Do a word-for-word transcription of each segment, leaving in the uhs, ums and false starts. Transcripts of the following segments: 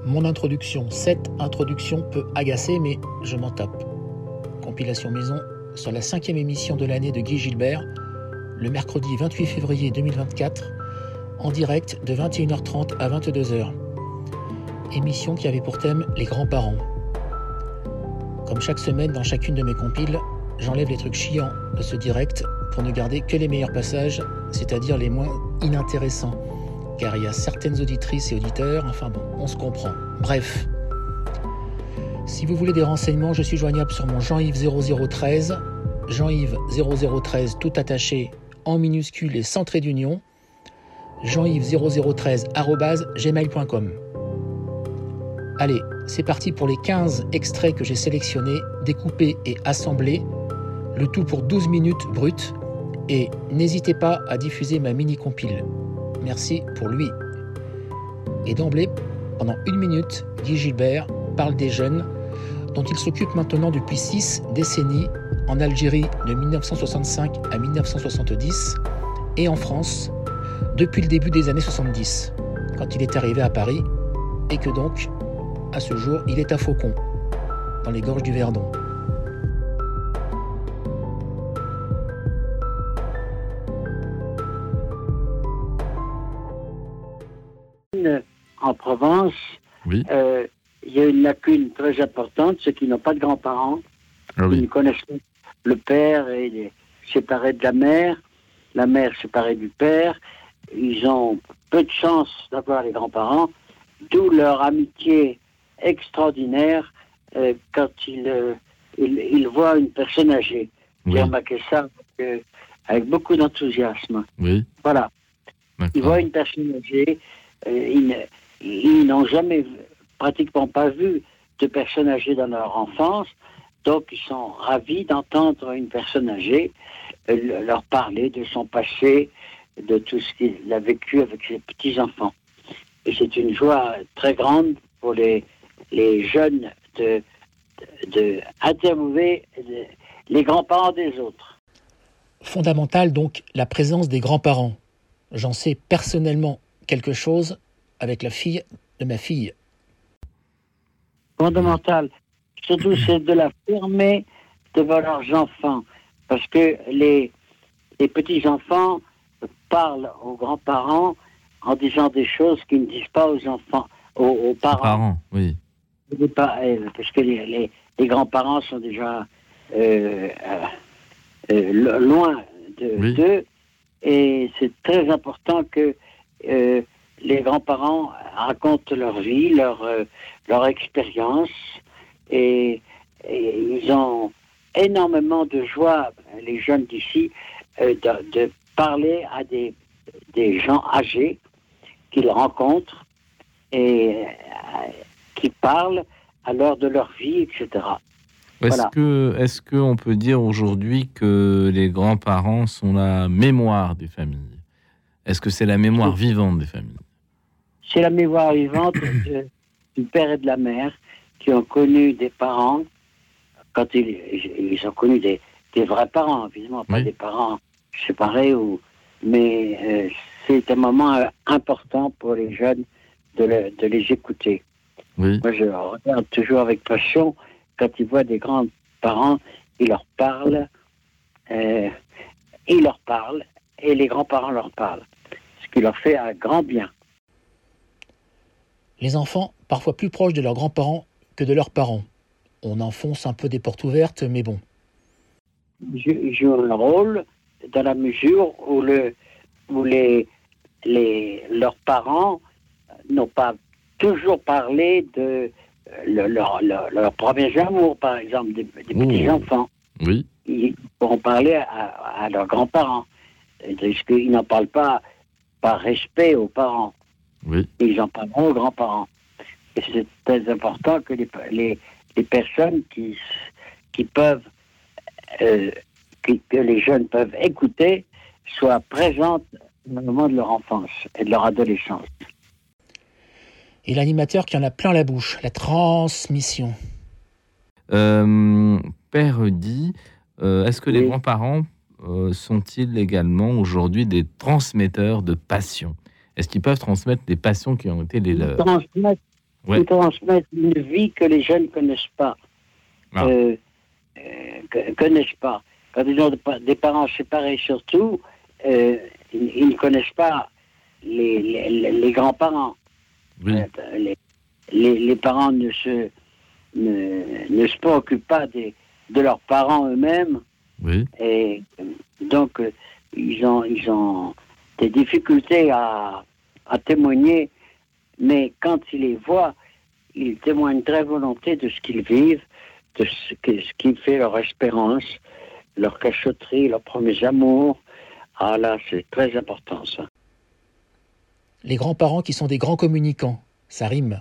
Mon introduction, cette introduction peut agacer, mais je m'en tape. Compilation maison sur la cinquième émission de l'année de Guy Gilbert, le mercredi vingt-huit février deux mille vingt-quatre, en direct de vingt et une heures trente à vingt-deux heures. Émission qui avait pour thème les grands-parents. Comme chaque semaine dans chacune de mes compiles, j'enlève les trucs chiants de ce direct pour ne garder que les meilleurs passages, c'est-à-dire les moins inintéressants. Car il y a certaines auditrices et auditeurs, enfin bon, on se comprend. Bref. Si vous voulez des renseignements, je suis joignable sur mon Jean-Yves zéro zéro treize, Jean-Yves zéro zéro treize tout attaché, en minuscule et sans trait d'union, Jean-Yves zéro zéro treize arobase gmail point com. Allez, c'est parti pour les quinze extraits que j'ai sélectionnés, découpés et assemblés, le tout pour douze minutes brutes, et n'hésitez pas à diffuser ma mini-compile. Merci pour lui. Et d'emblée, pendant une minute, Guy Gilbert parle des jeunes dont il s'occupe maintenant depuis six décennies en Algérie de dix-neuf cent soixante-cinq à dix-neuf cent soixante-dix et en France depuis le début des années soixante-dix, quand il est arrivé à Paris et que donc, à ce jour, il est à Faucon, dans les gorges du Verdon. En Provence, oui. euh, il y a une lacune très importante, ceux qui n'ont pas de grands-parents, ah oui. Qui ne connaissent pas le père et les séparés de la mère, la mère séparée du père, ils ont peu de chance d'avoir les grands-parents, d'où leur amitié extraordinaire euh, quand ils, euh, ils, ils voient une personne âgée. Oui. J'ai remarqué ça avec, euh, avec beaucoup d'enthousiasme. Oui. Voilà. D'accord. Ils voient une personne âgée, euh, ils, ils n'ont jamais, pratiquement pas vu de personnes âgées dans leur enfance, donc ils sont ravis d'entendre une personne âgée euh, leur parler de son passé, de tout ce qu'il a vécu avec ses petits-enfants. Et c'est une joie très grande pour les, les jeunes de, de, de interviewer les grands-parents des autres. Fondamental donc la présence des grands-parents. J'en sais personnellement quelque chose avec la fille de ma fille. Fondamental. Surtout, c'est de la fermer devant leurs enfants. Parce que les, les petits-enfants parlent aux grands-parents en disant des choses qu'ils ne disent pas aux enfants, aux, aux parents. Parents, oui. Parce que les, les, les grands-parents sont déjà euh, euh, loin de, oui. d'eux. Et c'est très important que euh, les grands-parents racontent leur vie, leur, euh, leur expérience. Et, et ils ont énormément de joie, les jeunes d'ici, euh, de, de parler à des, des gens âgés qu'ils rencontrent et euh, qui parlent alors de leur vie, et cetera. Est-ce voilà. que, est-ce qu'on peut dire aujourd'hui que les grands-parents sont la mémoire des familles ? Est-ce que c'est la mémoire oui. vivante des familles ? C'est la mémoire vivante de, du père et de la mère qui ont connu des parents, quand ils, ils ont connu des, des vrais parents, évidemment, pas oui. des parents séparés, ou, mais euh, c'est un moment euh, important pour les jeunes de, le, de les écouter. Oui. Moi, je regarde toujours avec passion quand ils voient des grands-parents, ils leur parlent, euh, ils leur parlent, et les grands-parents leur parlent, ce qui leur fait un grand bien. Les enfants, parfois plus proches de leurs grands-parents que de leurs parents. On enfonce un peu des portes ouvertes, mais bon. Ils jouent un rôle dans la mesure où, le, où les, les, leurs parents n'ont pas toujours parlé de le, leur, leur, leur premier amour, par exemple, des, des petits-enfants. Oui. Ils pourront parler à, à leurs grands-parents. Parce qu'ils n'en parlent pas par respect aux parents. Oui. Ils en parleront aux grands-parents. Et c'est très important que les, les, les personnes qui, qui peuvent, euh, qui, que les jeunes peuvent écouter, soient présentes au moment de leur enfance et de leur adolescence. Et l'animateur qui en a plein la bouche, la transmission. Euh, Père Guy, euh, est-ce que oui. les grands-parents euh, sont-ils également aujourd'hui des transmetteurs de passions ? Est-ce qu'ils peuvent transmettre des passions qui ont été les leurs ? Ils transmettent, ouais. nous transmettent une vie que les jeunes ne connaissent pas. Ah. Euh, euh, connaissent pas. Quand ils ont des parents séparés surtout, euh, ils, ils ne connaissent pas les, les, les grands-parents. Oui. Euh, les, les, les parents ne se, ne, ne se préoccupent pas des, de leurs parents eux-mêmes. Oui. Et donc, euh, ils, ont, ils ont des difficultés à, à témoigner, mais quand ils les voient, ils témoignent très volontiers de ce qu'ils vivent, de ce, que, ce qui fait leur espérance, leur cachotterie, leurs premiers amours. Ah là, c'est très important, ça. Les grands-parents qui sont des grands communicants, ça rime.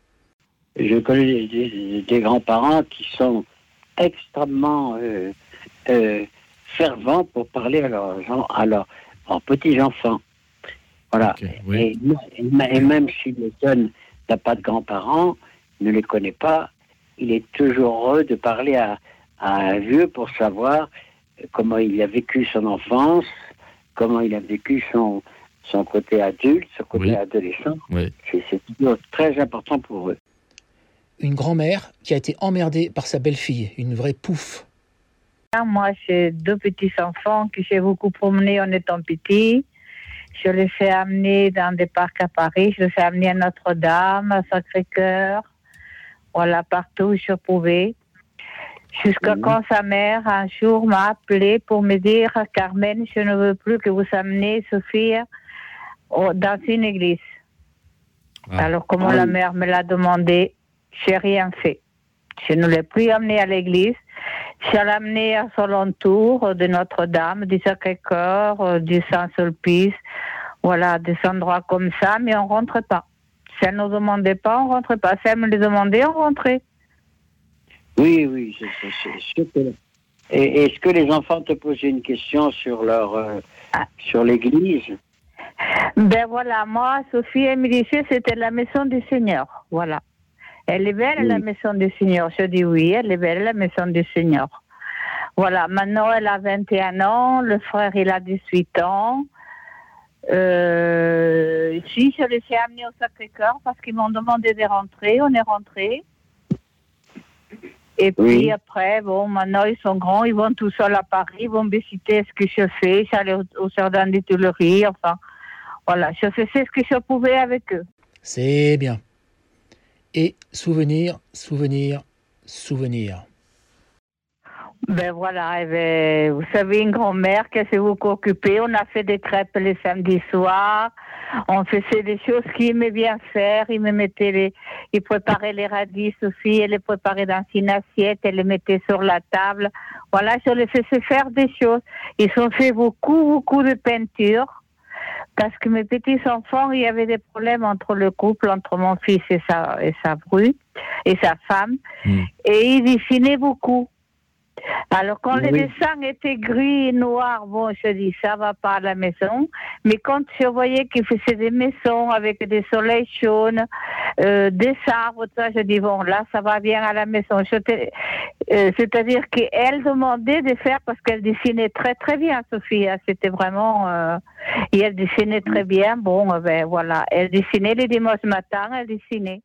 Je connais des, des, des grands-parents qui sont extrêmement euh, euh, fervents pour parler à leurs, à leurs, à leurs petits-enfants. Voilà. Okay, oui. et, et même si le jeune n'a pas de grands-parents, ne les connaît pas, il est toujours heureux de parler à, à un vieux pour savoir comment il a vécu son enfance, comment il a vécu son, son côté adulte, son côté oui. adolescent. Oui. C'est, c'est toujours très important pour eux. Une grand-mère qui a été emmerdée par sa belle-fille, une vraie pouffe. Moi, j'ai deux petits-enfants que j'ai beaucoup promenés en étant petit. Je les ai amenés dans des parcs à Paris, je les ai amenés à Notre-Dame, à Sacré-Cœur, voilà, partout où je pouvais. Jusqu'à mmh. quand sa mère, un jour, m'a appelé pour me dire « Carmen, je ne veux plus que vous ameniez Sophie dans une église. Ah. » Alors, comme ah. la mère me l'a demandé, je n'ai rien fait. Je ne l'ai plus amenée à l'église. Je l'ai amenée à son entour de Notre-Dame, du Sacré-Cœur, du Saint-Sulpice, voilà, des endroits comme ça, mais on ne rentre pas. Si elle ne nous demandait pas, on ne rentrait pas. Si elle me le demandait, on rentrait. Oui, oui, c'est, c'est, c'est sûr que... Et est-ce que les enfants te posaient une question sur leur, euh, ah. sur l'église? Ben voilà, moi, Sophie, elle me disait c'était la maison du Seigneur, voilà. Elle est belle, oui. La maison du Seigneur. Je dis oui, elle est belle, la maison du Seigneur. Voilà, maintenant elle a vingt et un ans, le frère il a dix-huit ans. Euh, si, je les ai amenés au Sacré-Cœur parce qu'ils m'ont demandé de rentrer, on est rentrés. Et puis oui. Après, bon, maintenant ils sont grands, ils vont tout seuls à Paris, ils vont visiter ce que je fais, j'allais au, au Jardin des Tuileries, enfin, voilà, je faisais ce que je pouvais avec eux. C'est bien. Et souvenir, souvenir, souvenir. Ben voilà, eh ben, vous savez, une grand-mère qui s'est beaucoup occupée. On a fait des crêpes les samedis soirs. On faisait des choses qu'il aimait bien faire. Il me mettait les, il préparait les radis aussi. Elle les préparait dans une assiette. Elle les mettait sur la table. Voilà, je les faisais faire des choses. Ils ont fait beaucoup, beaucoup de peinture. Parce que mes petits-enfants, il y avait des problèmes entre le couple, entre mon fils et sa, et sa bru, et sa femme. Mmh. Et ils dessinaient beaucoup. Alors, quand oui. les dessins étaient gris et noirs, bon, je dis, ça va pas à la maison. Mais quand je voyais qu'ils faisaient des maisons avec des soleils jaunes, euh, des arbres, ça, je dis, bon, là, ça va bien à la maison. Je euh, c'est-à-dire qu'elle demandait de faire parce qu'elle dessinait très, très bien, Sophie. C'était vraiment... Euh, et elle dessinait très bien. Bon, euh, ben voilà. Elle dessinait les dimanches matins, elle dessinait.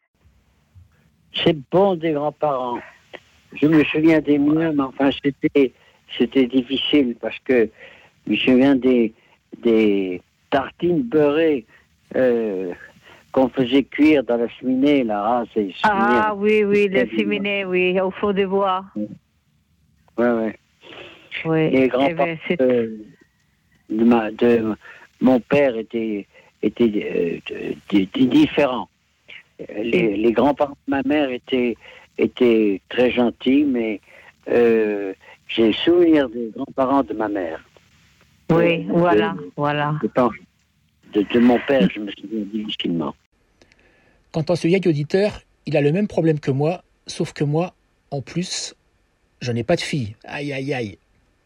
C'est bon des grands-parents. Je me souviens des miens, mais enfin, c'était, c'était difficile parce que je me souviens des, des tartines beurrées euh, qu'on faisait cuire dans la cheminée, là. Ah, c'est ah oui, oui, la cheminée, oui, au feu de bois. Oui, oui. Oui. Les grands-parents eh ben, euh, de, ma, de mon père étaient, étaient euh, de, de, de différents. Les, les grands-parents de ma mère étaient... était très gentil, mais euh, j'ai le souvenir des grands-parents de ma mère. Oui, euh, voilà, de, voilà. De, de, de mon père, je me souviens difficilement. Quant à ce vieil auditeur, il a le même problème que moi, sauf que moi, en plus, je n'ai pas de fille. Aïe, aïe, aïe.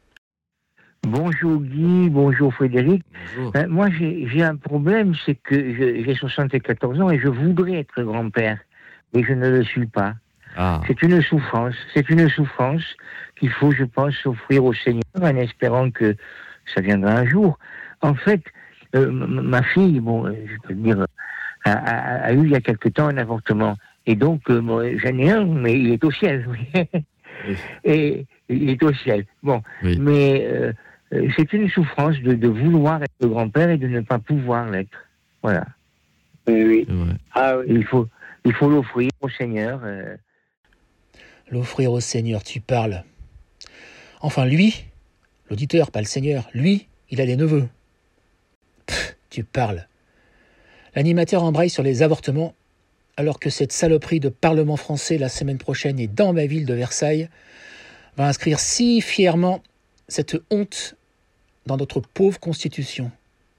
Bonjour Guy, bonjour Frédéric. Bonjour. Ben, moi, j'ai, j'ai un problème, c'est que je, j'ai soixante-quatorze ans et je voudrais être grand-père, mais je ne le suis pas. Ah. C'est une souffrance, c'est une souffrance qu'il faut, je pense, offrir au Seigneur en espérant que ça viendra un jour. En fait, euh, m- ma fille, bon, je peux le dire a, a, a eu il y a quelque temps un avortement. Et donc, euh, moi, j'en ai un, mais il est au ciel. Oui. Et il est au ciel. Bon, oui. mais euh, c'est une souffrance de, de vouloir être le grand-père et de ne pas pouvoir l'être. Voilà. Oui, oui. Ah, oui. Il faut, il faut l'offrir au Seigneur. Euh... L'offrir au Seigneur, tu parles. Enfin, lui, l'auditeur, pas le Seigneur, lui, il a des neveux. Pff, tu parles. L'animateur embraye sur les avortements, alors que cette saloperie de Parlement français la semaine prochaine est dans ma ville de Versailles, va inscrire si fièrement cette honte dans notre pauvre Constitution.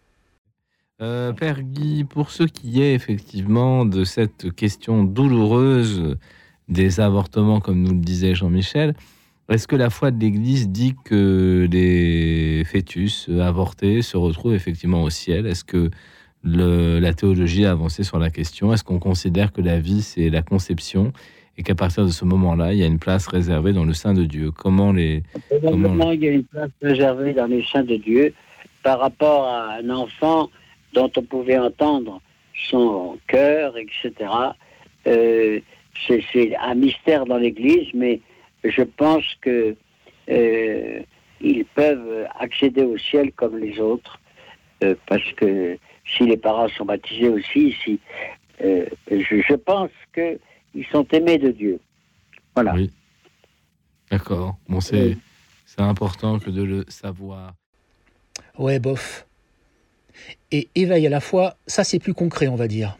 Euh, Père Guy, pour ce qui est effectivement de cette question douloureuse des avortements, comme nous le disait Jean-Michel, est-ce que la foi de l'Église dit que les fœtus avortés se retrouvent effectivement au ciel ? Est-ce que le, la théologie a avancé sur la question ? Est-ce qu'on considère que la vie, c'est la conception et qu'à partir de ce moment-là, il y a une place réservée dans le sein de Dieu ? Comment les... Comment... Il y a une place réservée dans le sein de Dieu par rapport à un enfant dont on pouvait entendre son cœur, et cetera. Euh, c'est, c'est un mystère dans l'Église, mais je pense que euh, ils peuvent accéder au ciel comme les autres, euh, parce que si les parents sont baptisés aussi, si, euh, je, je pense qu'ils sont aimés de Dieu. Voilà. Oui. D'accord. Bon, c'est, oui. c'est important que de le savoir. Ouais, bof. Et éveil à la foi, ça c'est plus concret, on va dire.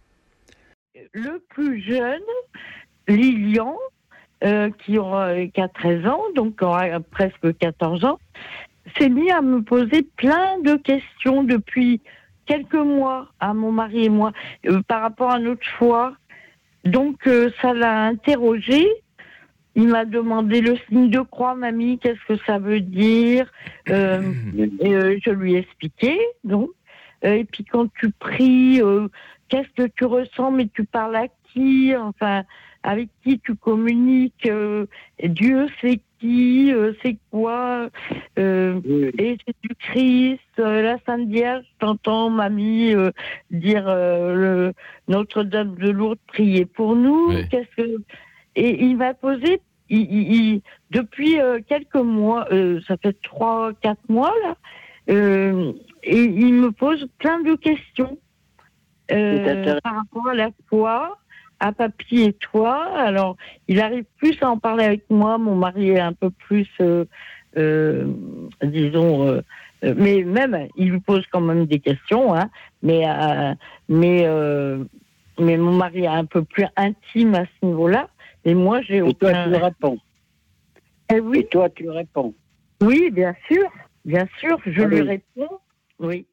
Le plus jeune, Lilian, euh, qui, aura, qui a treize ans, donc aura presque quatorze ans, s'est mis à me poser plein de questions depuis quelques mois à mon mari et moi, euh, par rapport à notre foi. Donc euh, ça l'a interrogé. Il m'a demandé le signe de croix, mamie, qu'est-ce que ça veut dire euh, et, euh, je lui ai expliqué, donc. Et puis quand tu pries, euh, qu'est-ce que tu ressens, mais tu parles à qui, enfin, avec qui tu communiques, euh, Dieu c'est qui, euh, c'est quoi, euh, oui. Et c'est du Christ, euh, la Sainte Vierge, t'entends mamie euh, dire euh, le, Notre-Dame de Lourdes prier pour nous, oui. Qu'est-ce que... Et il m'a posé, il, il, il, depuis euh, quelques mois, euh, ça fait trois, quatre mois là, euh, et il me pose plein de questions euh, par rapport à la foi, à papy et toi. Alors, il arrive plus à en parler avec moi. Mon mari est un peu plus, euh, euh, disons, euh, mais même, il lui pose quand même des questions, hein, mais, euh, mais, euh, mais mon mari est un peu plus intime à ce niveau-là. Et moi, j'ai et aucun... toi, tu lui réponds. Et, oui. Et toi, tu réponds. Oui, bien sûr. Bien sûr, je ah, lui oui. réponds. Oui.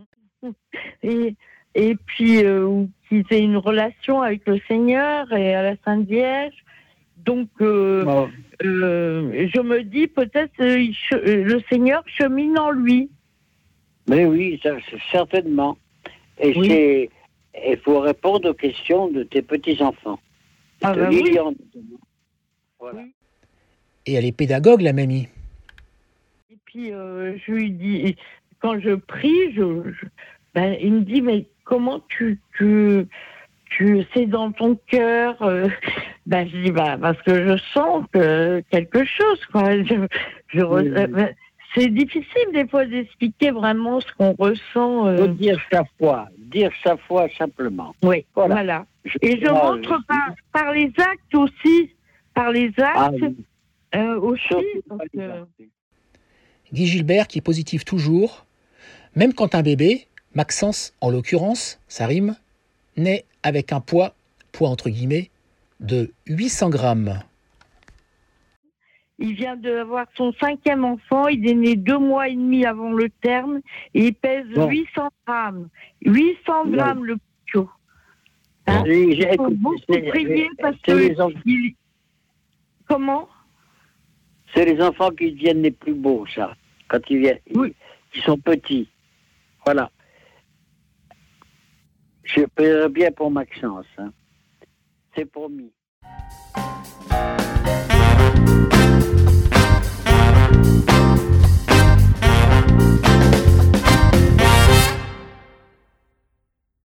Et, et puis, euh, qu'ils aient une relation avec le Seigneur et à la Sainte Vierge. Donc, euh, oh. euh, je me dis, peut-être, euh, le Seigneur chemine en lui. Mais oui, ça, certainement. Et oui. c'est, il faut répondre aux questions de tes petits-enfants. Ah ben oui. Voilà. Oui. Et elle est pédagogue, la mamie. Et puis, euh, je lui dis, quand je prie, je, je, ben, il me dit, mais comment tu, tu, tu c'est dans ton cœur euh, ben, je dis, ben, parce que je sens que quelque chose, quoi. Je, je oui, re, oui. Ben, c'est difficile, des fois, d'expliquer vraiment ce qu'on ressent. Euh... Faut dire sa foi, dire sa foi simplement. Oui, voilà. voilà. Je Et je vois, montre je... Par, par les actes aussi, par les actes ah, oui. euh, aussi. Parce que... Guy Gilbert qui est positif toujours, même quand un bébé, Maxence en l'occurrence, ça rime, naît avec un poids, poids entre guillemets, de huit cents grammes. Il vient d'avoir son cinquième enfant, il est né deux mois et demi avant le terme, et il pèse bon. huit cents grammes. huit cents grammes, bon. Le pichot. Hein, oui, il faut beaucoup c'est, prier c'est, parce c'est que... Enfants... Il... Comment ? C'est les enfants qui deviennent les plus beaux, ça. Quand ils viennent, oui. ils sont petits. Voilà. Je paierai bien pour Maxence. Hein. C'est promis.